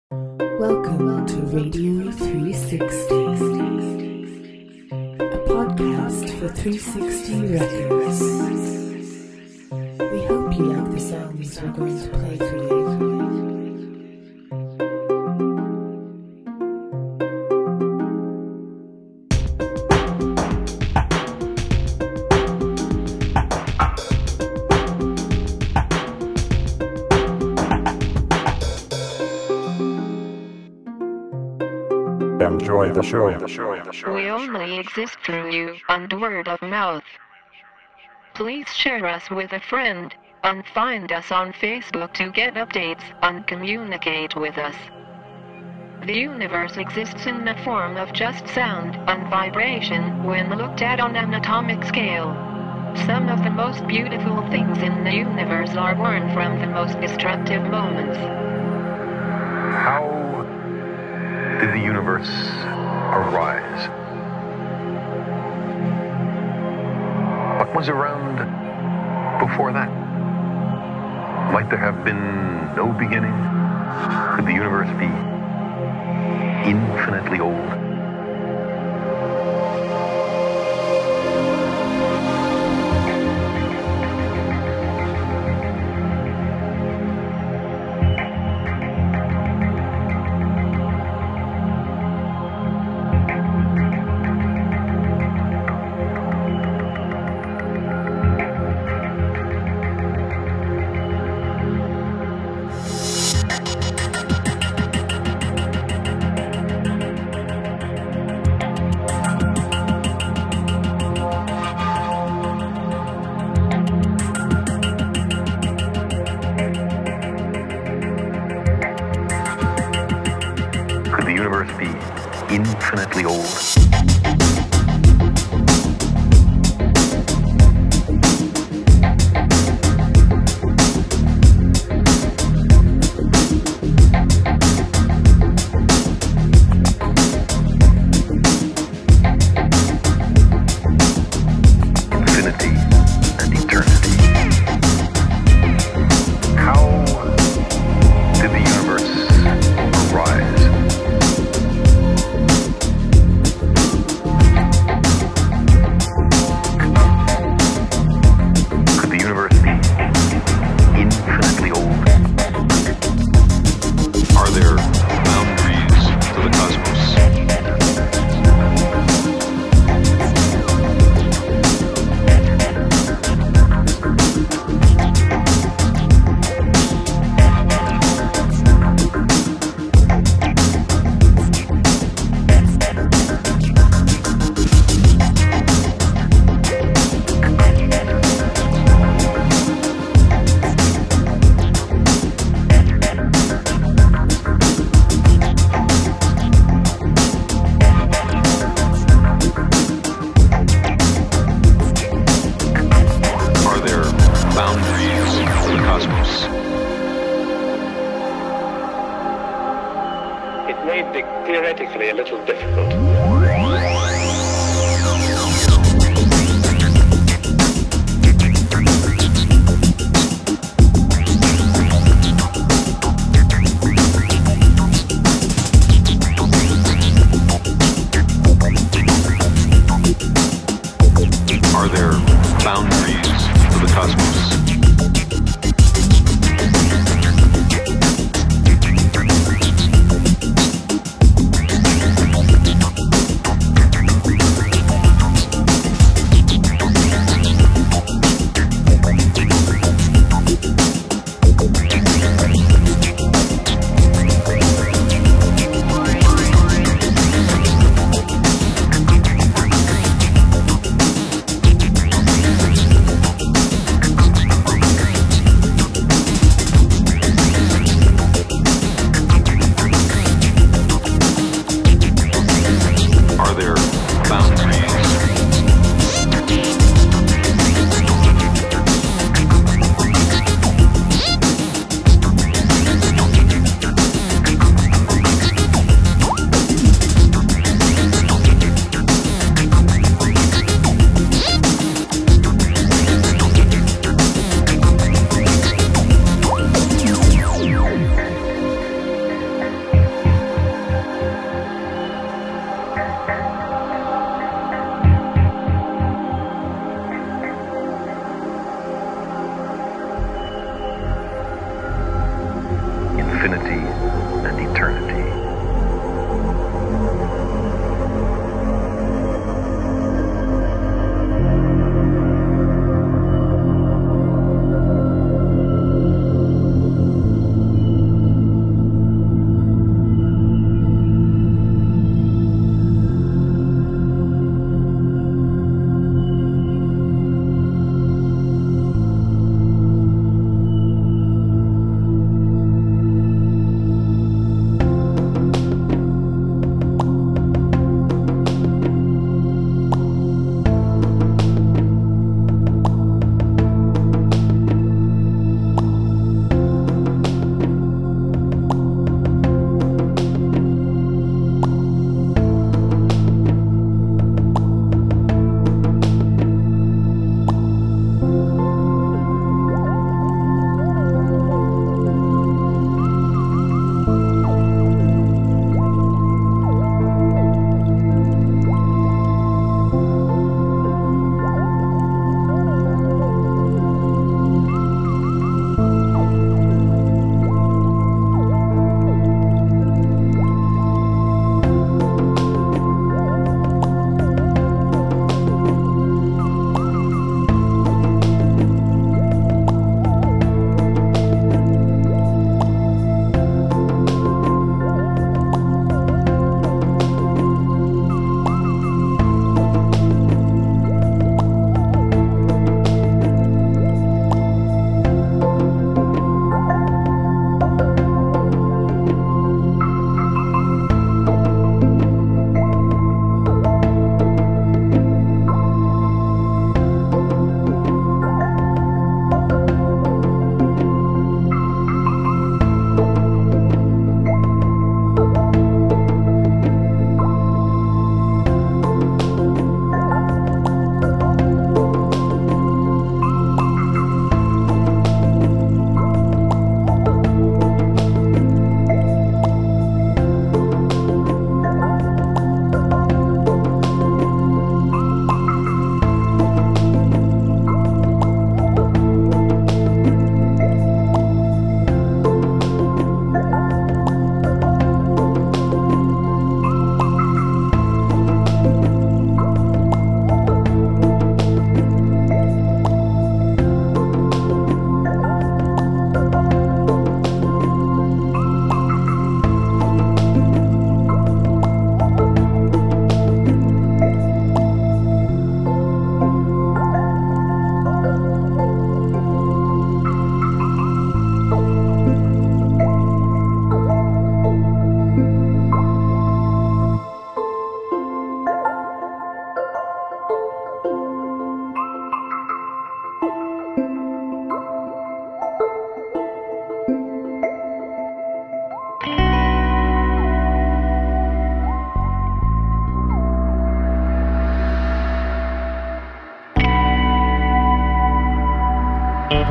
Welcome to Radio 360, a podcast for 360 Records. We hope you like the songs we're going to play for you. Enjoy the show. We only exist through you and word of mouth. Please share us with a friend and find us on Facebook to get updates and communicate with us. The universe exists in the form of just sound and vibration when looked at on an atomic scale. Some of the most beautiful things in the universe are born from the most destructive moments. How did the universe arise? What was around before that? Might there have been no beginning? Could the universe be infinitely old? Infinitely old. Infinity and eternity. How did the universe arise? It may be theoretically a little difficult. Are there boundaries to the cosmos?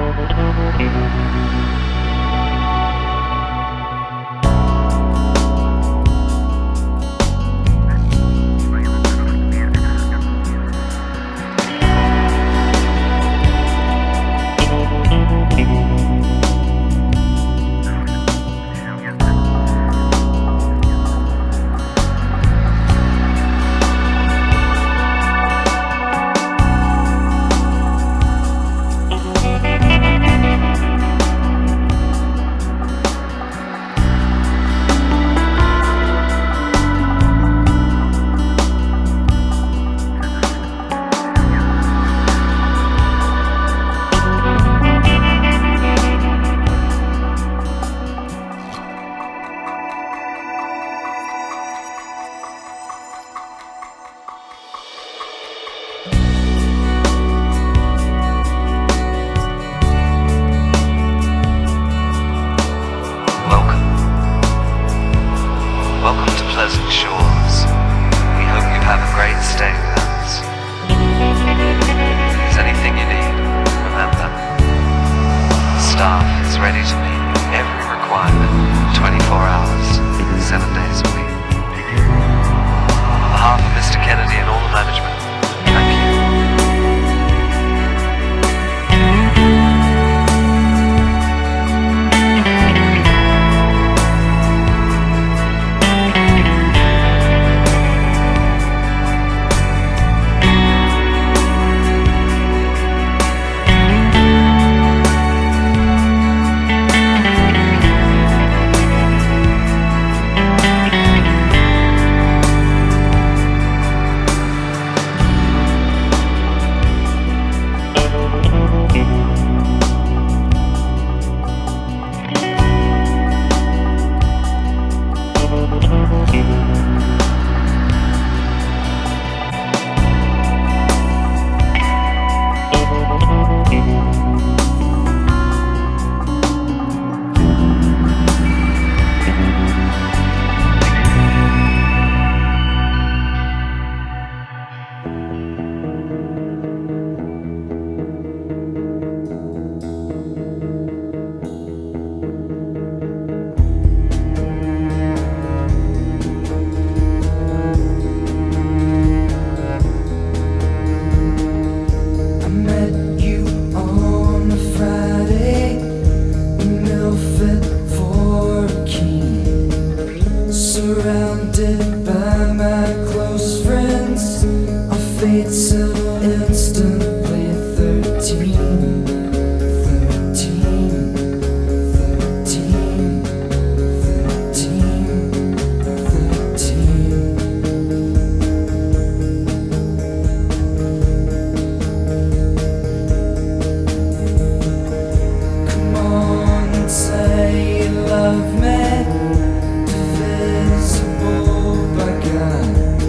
Love me, divisible by God.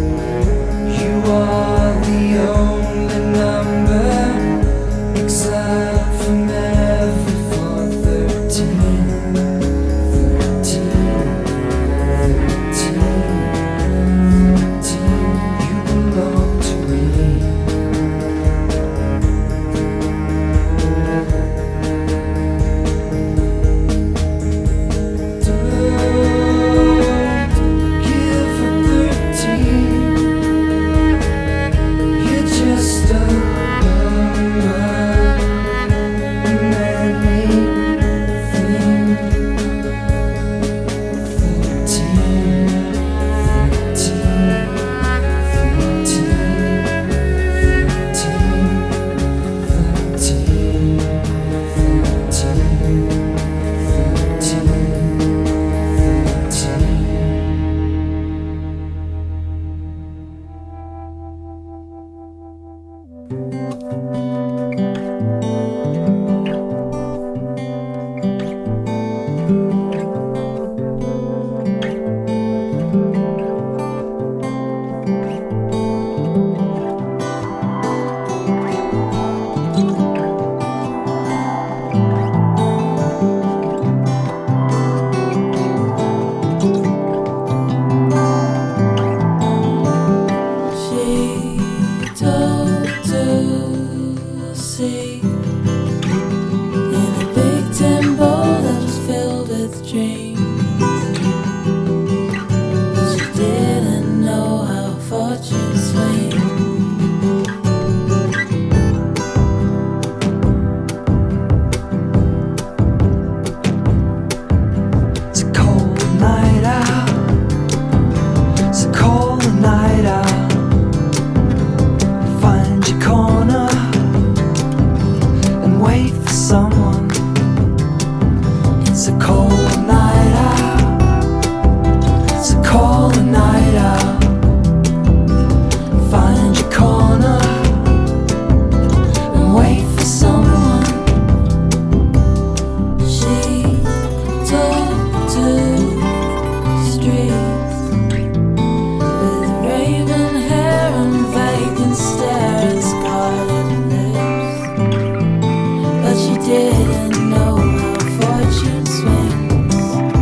trees, with raven hair and vacant stare and scarlet lips. But she didn't know how fortune swings,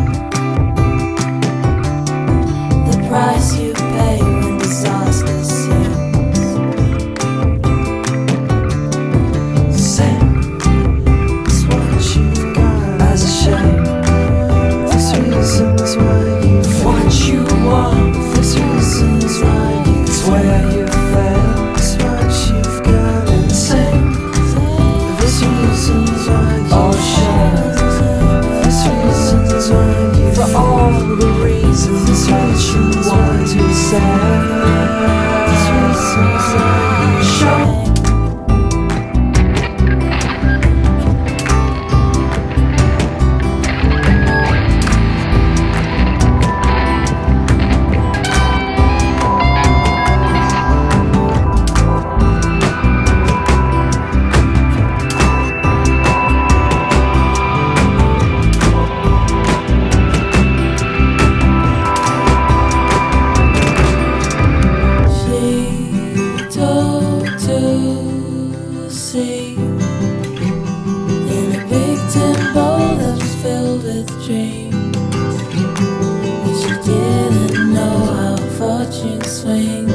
the price you pay when disaster sings. Same is what you've got as a shame. There's reasons why you've what you want. There's reasons why it's where you fail. It's what you've got and same. There's reasons why you share. There's reasons why you for all the reasons what you want to say. There's reasons why you show. In a big tin bowl that was filled with dreams, but she didn't know how fortune swings.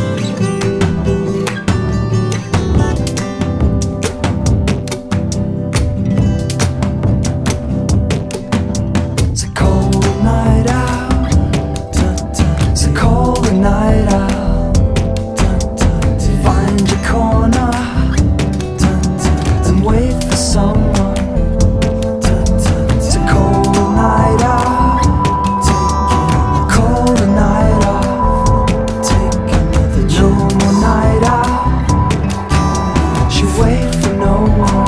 It's a cold night out. It's a cold night out. Find your corner and wait for someone. It's a cold night out. Cold night out. No more night out. She wait for no one.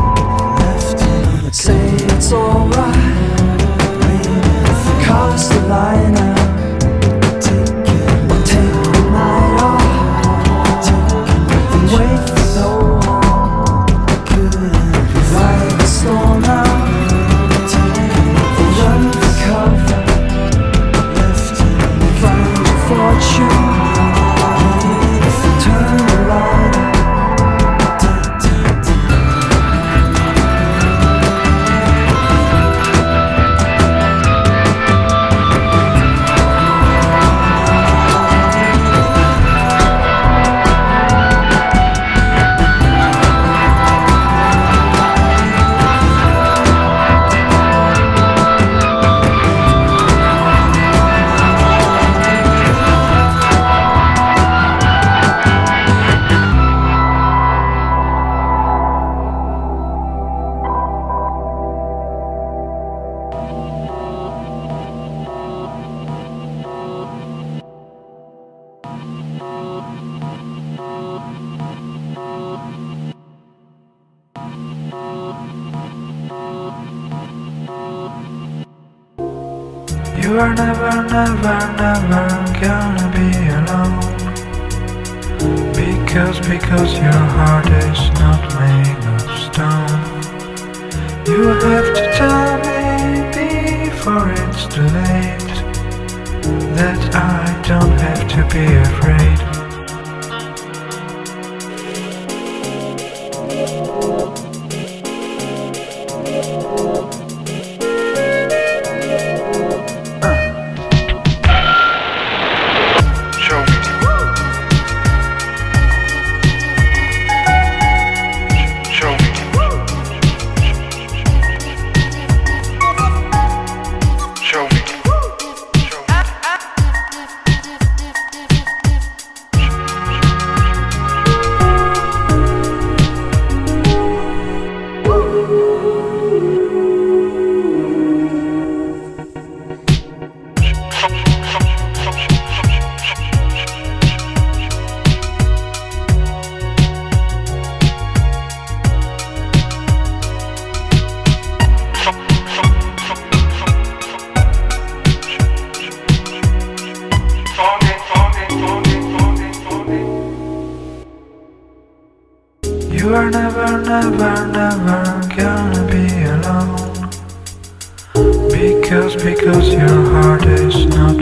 Say it's alright. Cast the line out. Take the night off. Wait for no one. Ride the storm out. Run for cover. Find your fortune. Turn the light out. You are never, never, never gonna be alone. Because your heart is not made of stone. You have to tell me before it's too late that I don't have to be afraid. You are never, never, never gonna be alone. Because your heart is not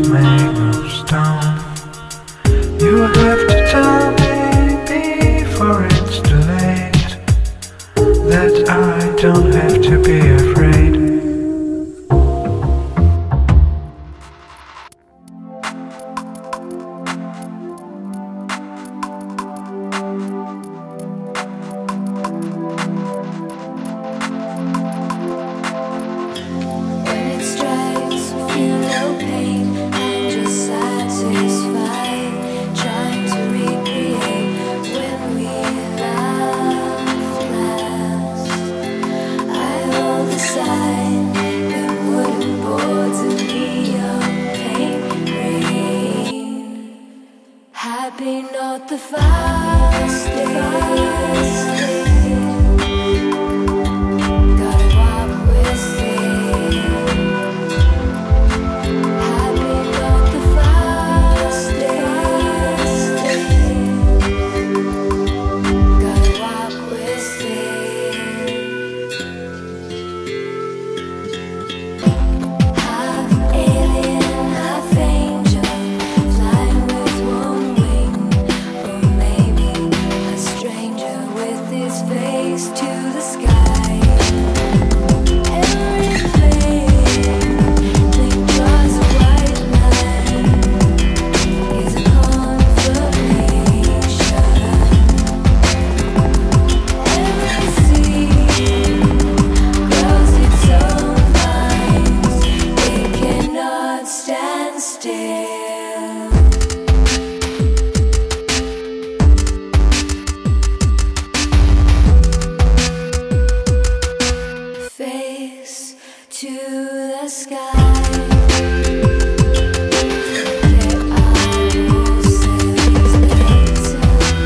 the fastest. Gotta walk with it. Happy but the fastest. Gotta walk with it. Half alien, half angel, flying with one wing, or maybe a stranger with his face to the sky. Everything that draws a white line is a confirmation. Every seed grows its own vines. It cannot stand still. Face to the sky. There are voices later.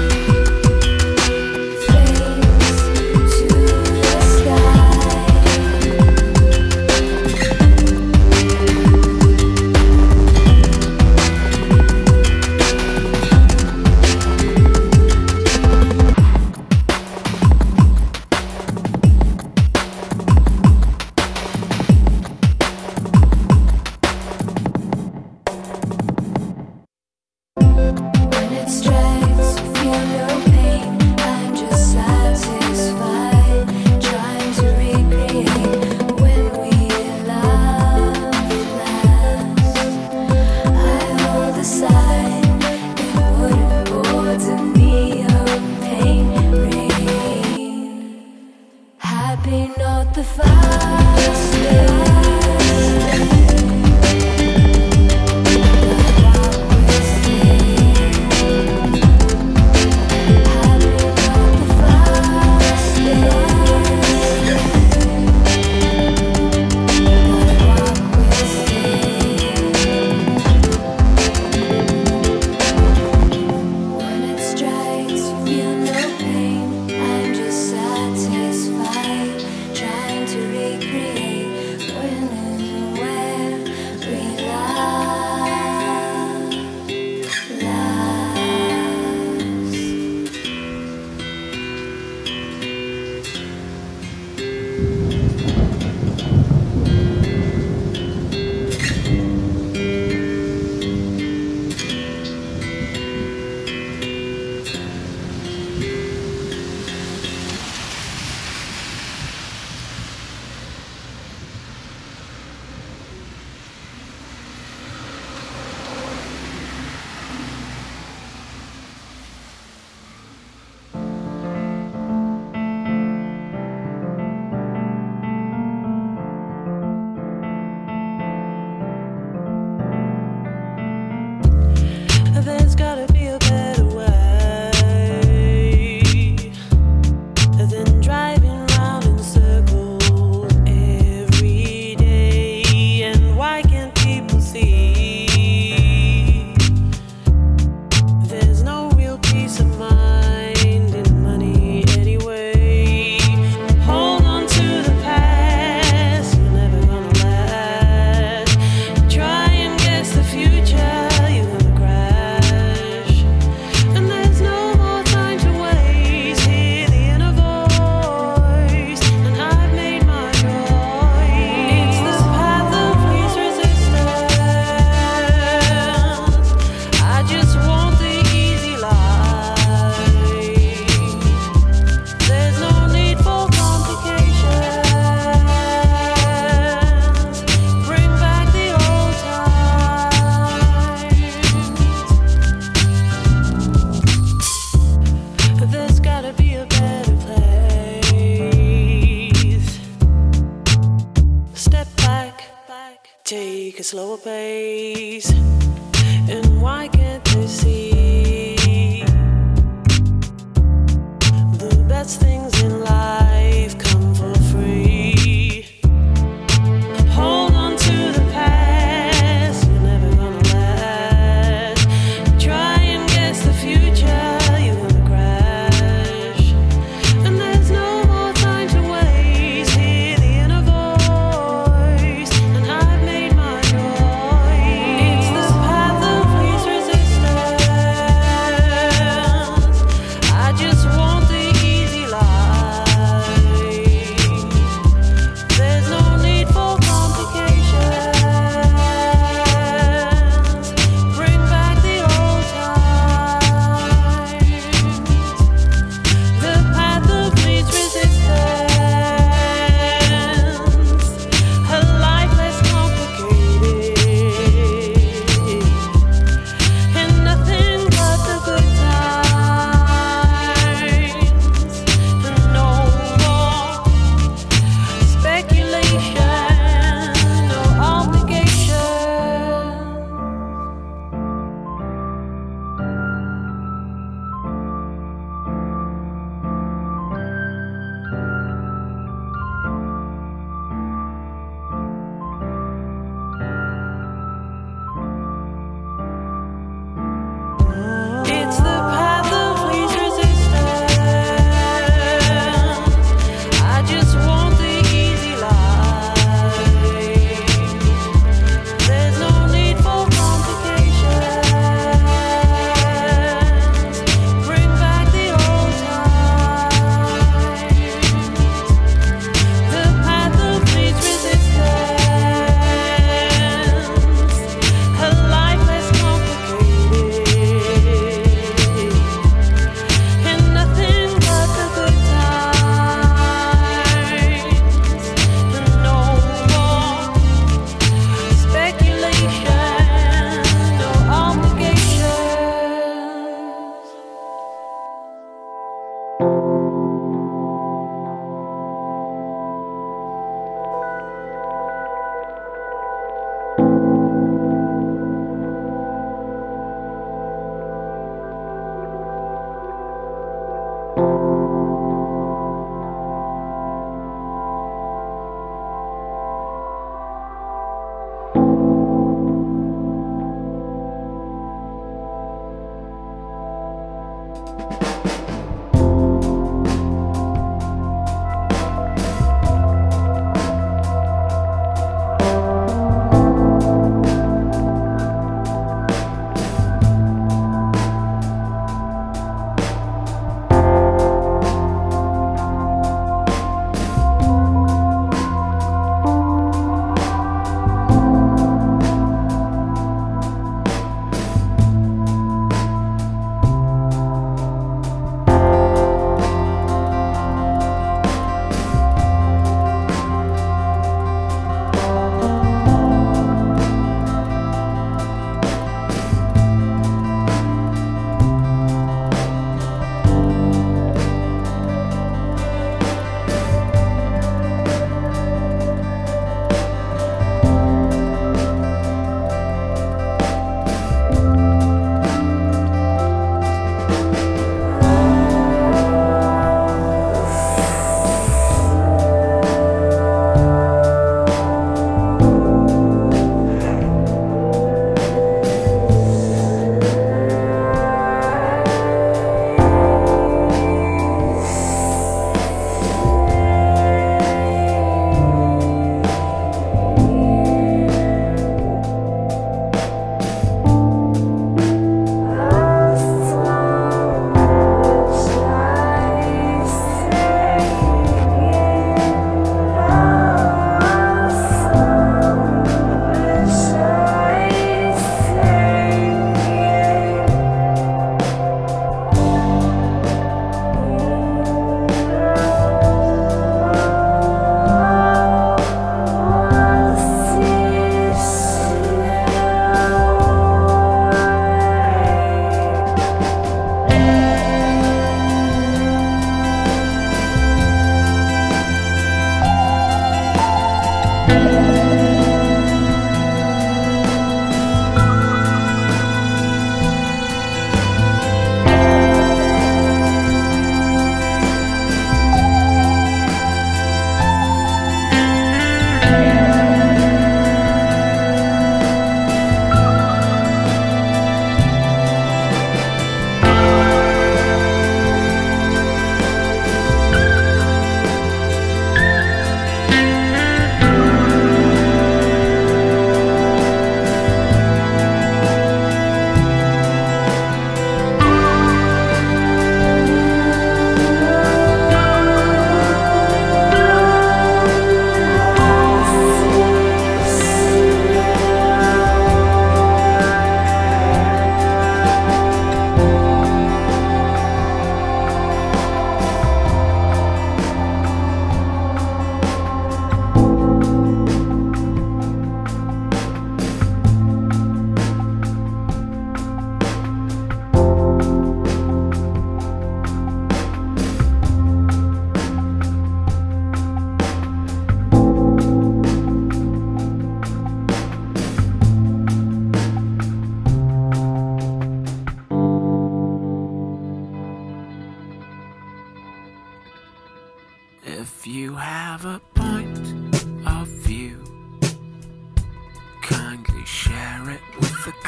Face to the sky.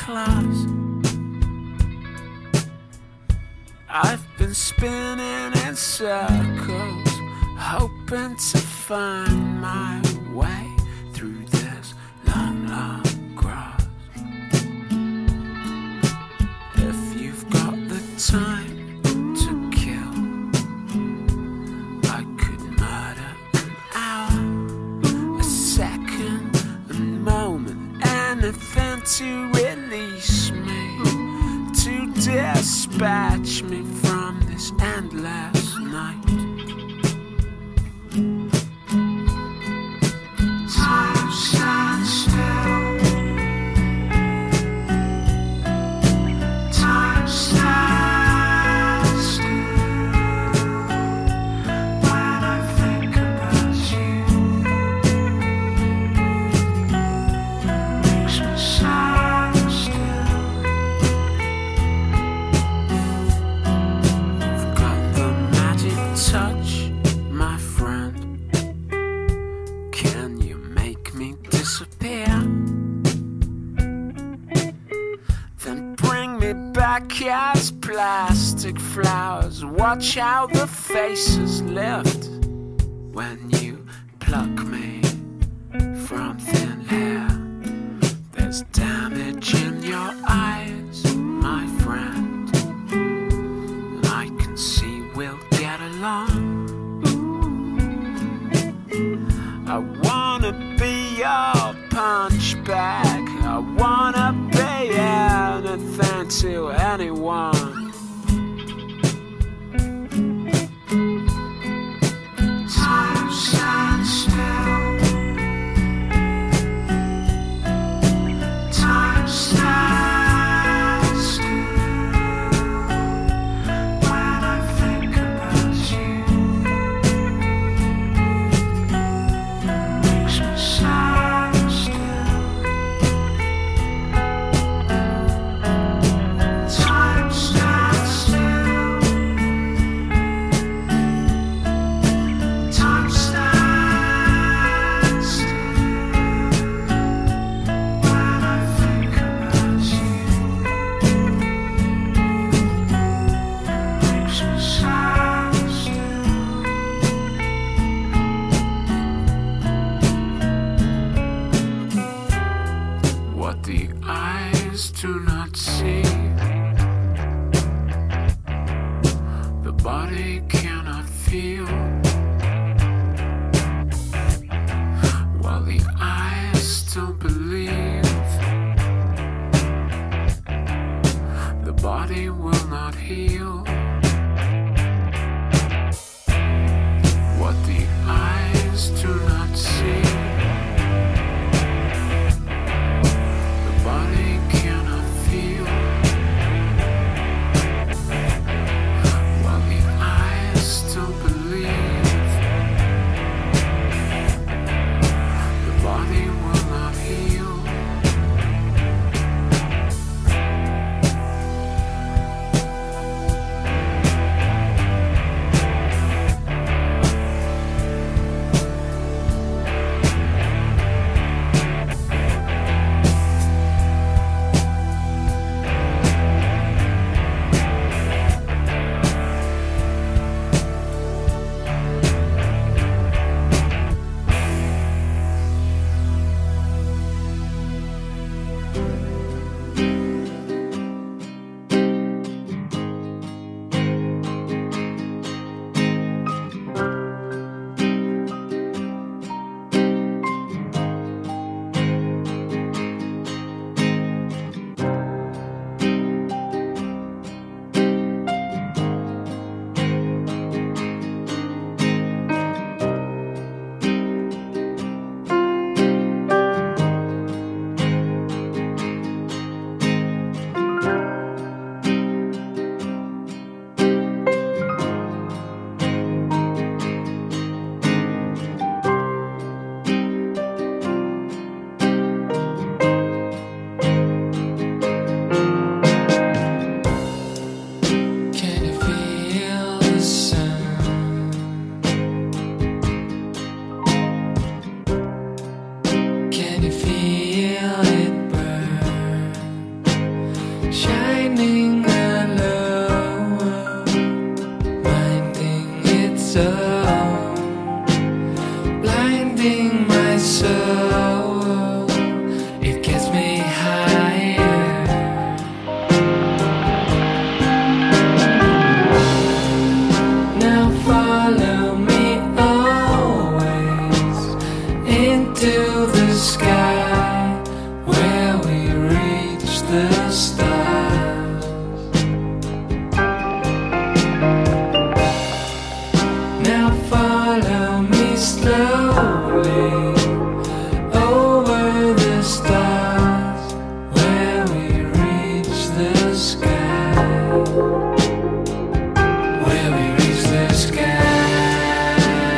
claws. I've been spinning in circles, hoping to find my way through this long, long grass. If you've got the time to kill, I could murder an hour, a second, a moment, anything to release me, to dispatch me from this endless night. Time stands still. Time stands still. When I think about you, makes me stand still. You've got the magic touch, my friend. Can you make me disappear? Then bring me back as plastic flowers. Watch how the faces lift when you pluck me from thin air. There's damage in your eyes, my friend, and I can see we'll get along. I wanna be your punch bag. I wanna be anything to anyone. Time stands still. Time stands still. When I think about you, makes me stand still. Time stands still. Time stands still. When I think about you, makes me stand still. What the eyes do not see, the body cannot feel. While the eyes still believe, the body will not heal. What the eyes do not see, the body cannot feel. While the eyes still believe, the body will not heal. shining alone, minding its own, blinding my soul. It gets me higher. Now follow me always into the sky, where we reach the stars. Now follow me slowly over the stars, where we reach the sky, where we reach the sky,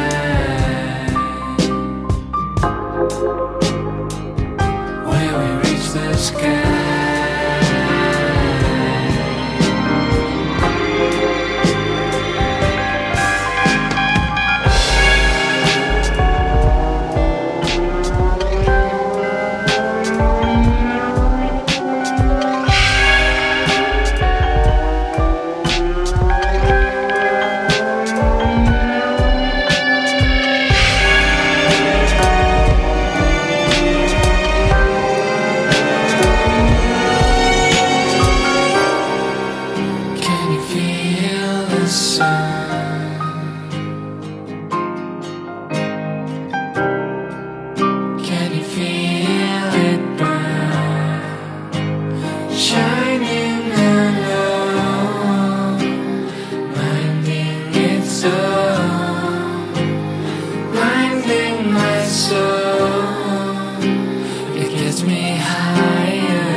where we reach the sky. Can you feel the sun? Can you feel it burn? Shining alone, minding its own, blinding my soul. It gets me higher.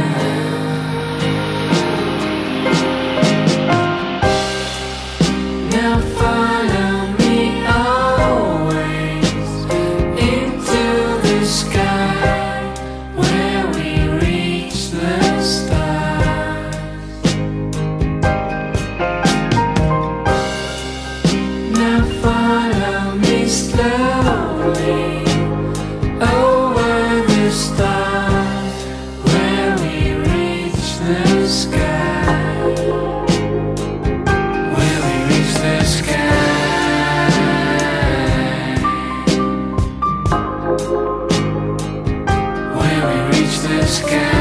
Now follow me always into the sky, where we reach the stars. Now follow me slowly over the stars, where we reach the sky, where we reach the sky, where we reach the sky.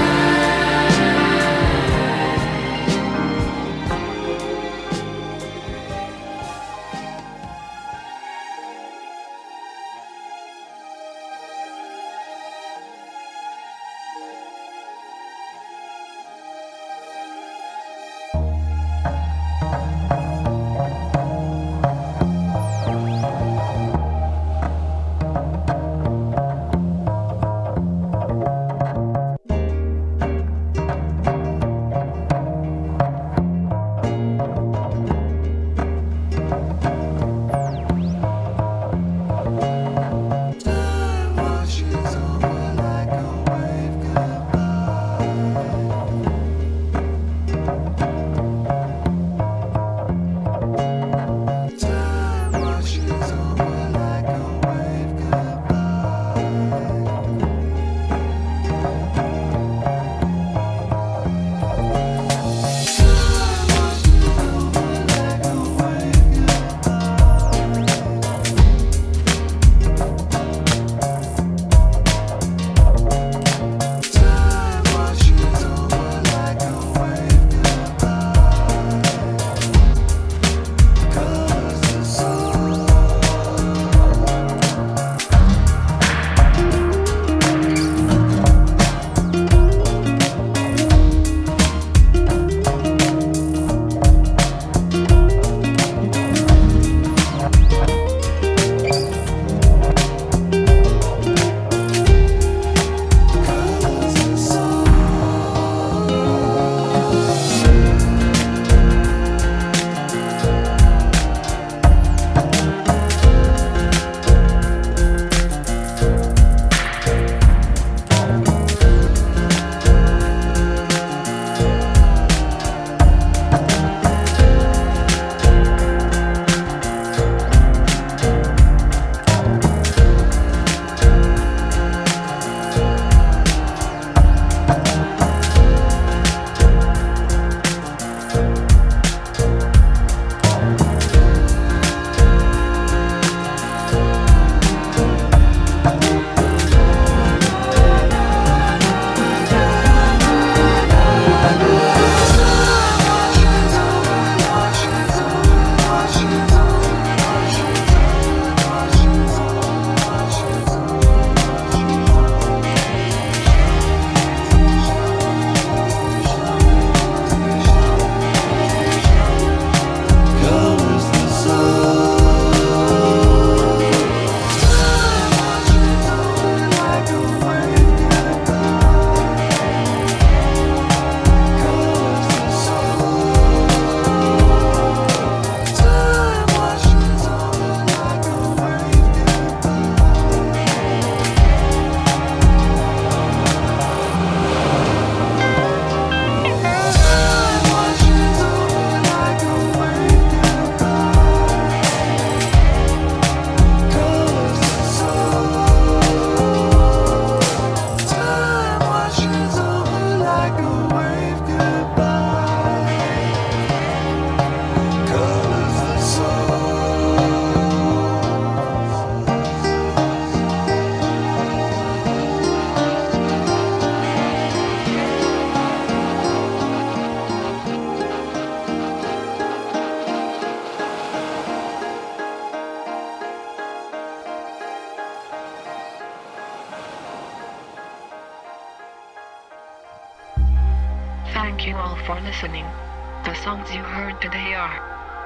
Thank you all for listening. The songs you heard today are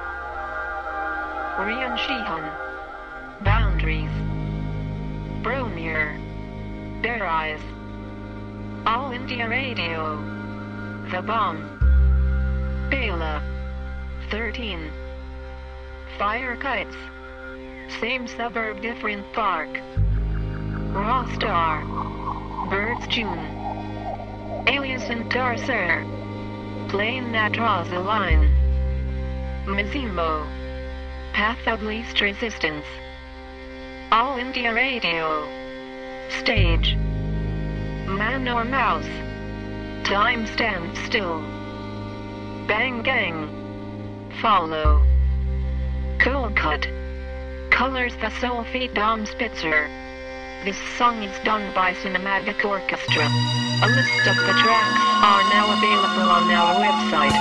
Rian Shihan, Boundaries, Bromir, Bare Eyes, All India Radio, The Bomb, Bela, 13, Fire Kites, Same Suburb Different Park, Raw Star, Birds June, Alias and Tarser, Plain That Draws a Line, Mizimo, Path of Least Resistance, All India Radio, Stage, Man or Mouse, Time Stands Still, Bang Gang, Follow, Cool Cut, Colors the Soul Feed Dom Spitzer. This song is done by Cinematic Orchestra. A list of the tracks are now available on our website,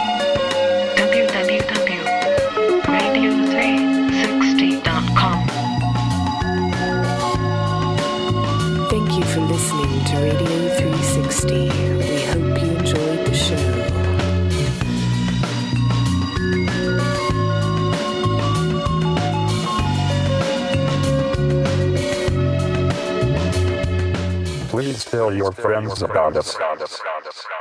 www.radio360.com. Thank you for listening to Radio 360. We hope you enjoyed the show. Please tell your friends about us.